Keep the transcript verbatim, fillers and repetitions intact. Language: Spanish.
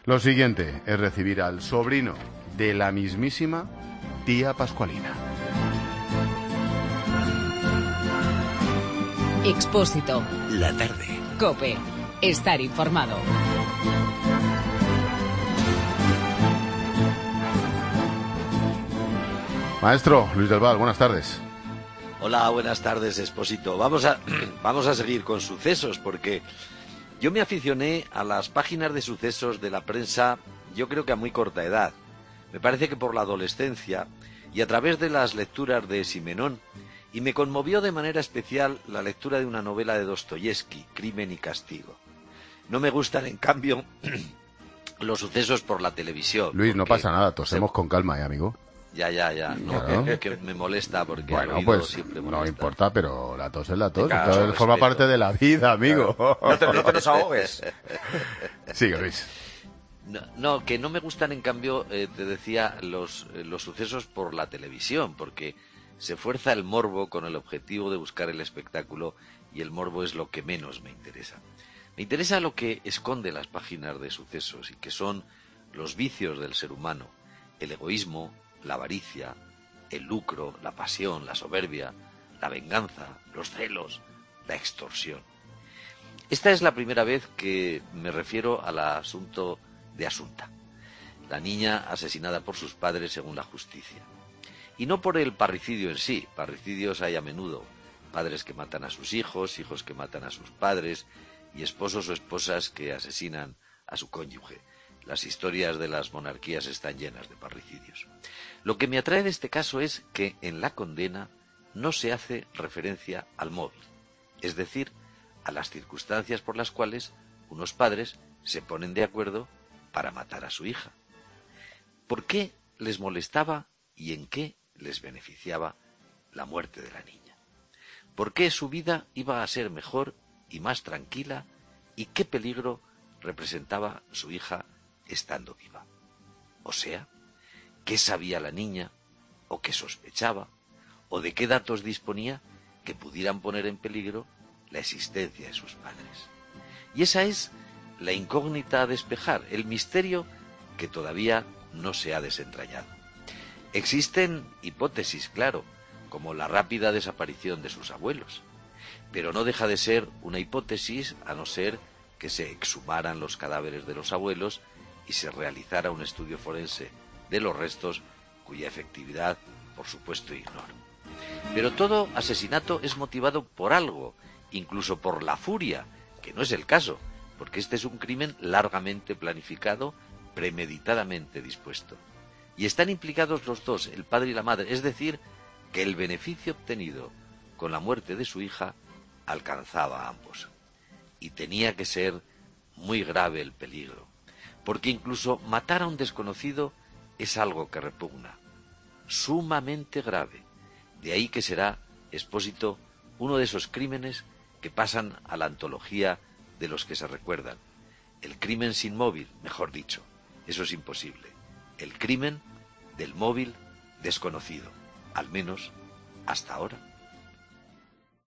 Lo siguiente es recibir al sobrino de la mismísima tía Pascualina. Expósito. La tarde. COPE. Estar informado. Maestro Luis del Val, buenas tardes. Hola, buenas tardes, Expósito. Vamos a, vamos a seguir con sucesos, porque yo me aficioné a las páginas de sucesos de la prensa, yo creo que a muy corta edad. Me parece que por la adolescencia y a través de las lecturas de Simenón, y me conmovió de manera especial la lectura de una novela de Dostoyevski, Crimen y Castigo. No me gustan, en cambio, los sucesos por la televisión. Luis, no pasa nada, tosemos se... con calma, ¿eh, amigo? Ya, ya, ya. No, claro. que, que me molesta porque bueno, el oído pues siempre molesta. No importa, pero la tos es la tos. Venga, Entonces, forma parte de la vida, amigo. Claro. No, te, no te nos ahogues. Sigue, Luis. No, no, que no me gustan, en cambio, eh, te decía, los, eh, los sucesos por la televisión, porque se fuerza el morbo con el objetivo de buscar el espectáculo, y el morbo es lo que menos me interesa. Me interesa lo que esconde las páginas de sucesos, y que son los vicios del ser humano, el egoísmo, la avaricia, el lucro, la pasión, la soberbia, la venganza, los celos, la extorsión. Esta es la primera vez que me refiero al asunto de Asunta, la niña asesinada por sus padres según la justicia. Y no por el parricidio en sí, parricidios hay a menudo, padres que matan a sus hijos, hijos que matan a sus padres, y esposos o esposas que asesinan a su cónyuge. Las historias de las monarquías están llenas de parricidios. Lo que me atrae de este caso es que en la condena no se hace referencia al móvil, es decir, a las circunstancias por las cuales unos padres se ponen de acuerdo para matar a su hija. ¿Por qué les molestaba y en qué les beneficiaba la muerte de la niña? ¿Por qué su vida iba a ser mejor y más tranquila? ¿Y qué peligro representaba su hija estando viva? O sea, ¿qué sabía la niña, o qué sospechaba, o de qué datos disponía que pudieran poner en peligro la existencia de sus padres? Y esa es la incógnita a despejar, el misterio que todavía no se ha desentrañado. Existen hipótesis, claro, como la rápida desaparición de sus abuelos, pero no deja de ser una hipótesis a no ser que se exhumaran los cadáveres de los abuelos y se realizara un estudio forense de los restos, cuya efectividad, por supuesto, ignoro. Pero todo asesinato es motivado por algo, incluso por la furia, que no es el caso, porque este es un crimen largamente planificado, premeditadamente dispuesto. Y están implicados los dos, el padre y la madre, es decir, que el beneficio obtenido con la muerte de su hija alcanzaba a ambos. Y tenía que ser muy grave el peligro, porque incluso matar a un desconocido es algo que repugna, sumamente grave. De ahí que será, Expósito, uno de esos crímenes que pasan a la antología de los que se recuerdan. El crimen sin móvil, mejor dicho, eso es imposible. El crimen del móvil desconocido, al menos hasta ahora.